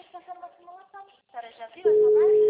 passando uma simulação. A senhora já viu essa marca?